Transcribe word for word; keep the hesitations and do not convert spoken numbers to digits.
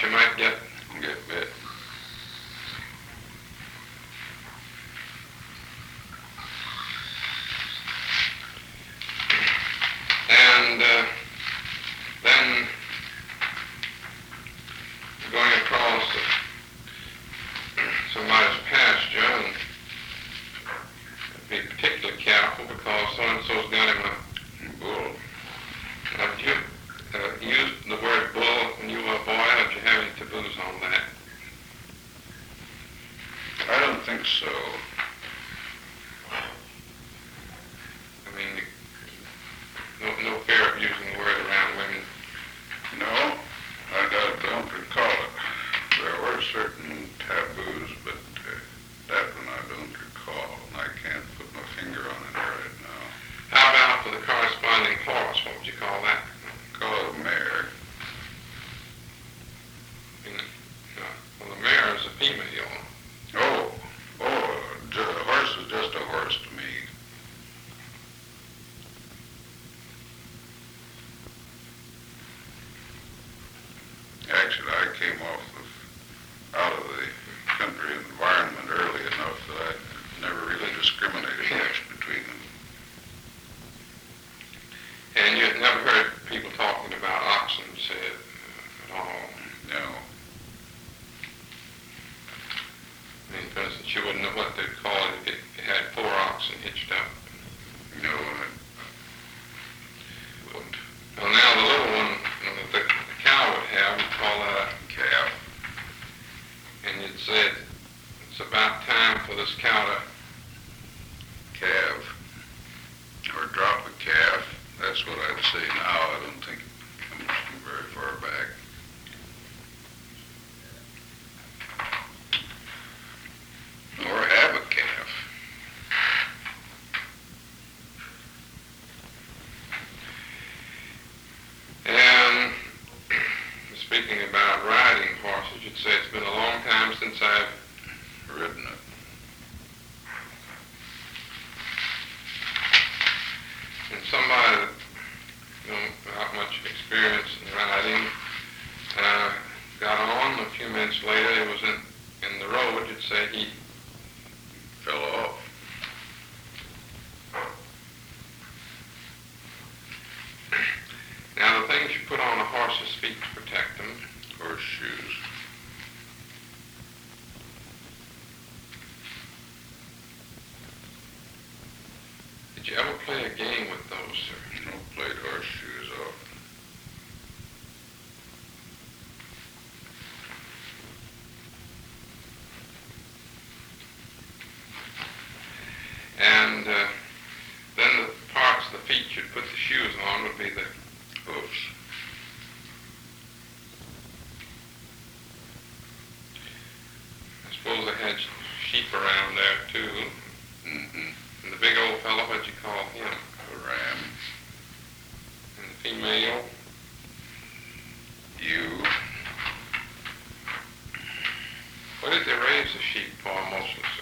you might get. Get bit. And uh, then going across somebody's pasture, and be particularly careful because so-and-so's got him a bull. Now, did you uh, use the word bull when you were a boy, or did you have any taboos on that? I don't think so. I mean, no, no fear of using the word around women. No, I don't, don't recall it. There were certain taboos, but uh, that one I don't recall, and I can't put my finger on it right now. How about for the corresponding horse? What would you call that? Call it a mare. You know, uh, well, the mare is a female. Oh, oh, ju- a horse is just a horse to me. Actually, I came off of, out of the country environment early enough that I never really discriminated much between them. And you had never heard people talking about oxen said uh, at all. No. I mean, for instance, you wouldn't know what they'd call it if it had four oxen hitched up. No, I wouldn't. Well, now the little one that the, the cow would have, we'd call that a Calf. and you'd say it's about time for this cow to Calf. Or drop a calf. That's what I'd say now. I don't think it comes from very far back. Or have a calf. And speaking about riding horses, you'd say it's been a long time since I've Ridden it. And somebody that, you know, without much experience in riding, uh, got on. A few minutes later, he was in, in the road. You'd say he Fell off. Now, the things you put on a horse's feet to protect them. Horseshoes. Did you ever play a game with those, sir? No, played horseshoes off. And uh, then the parts of the feet you'd put the shoes on would be the Hoofs. I suppose they had sheep around there too. Mm-hmm. And the big old fellow, what'd you call him? A ram. And the female? Ewe. What did they raise the sheep for mostly, sir?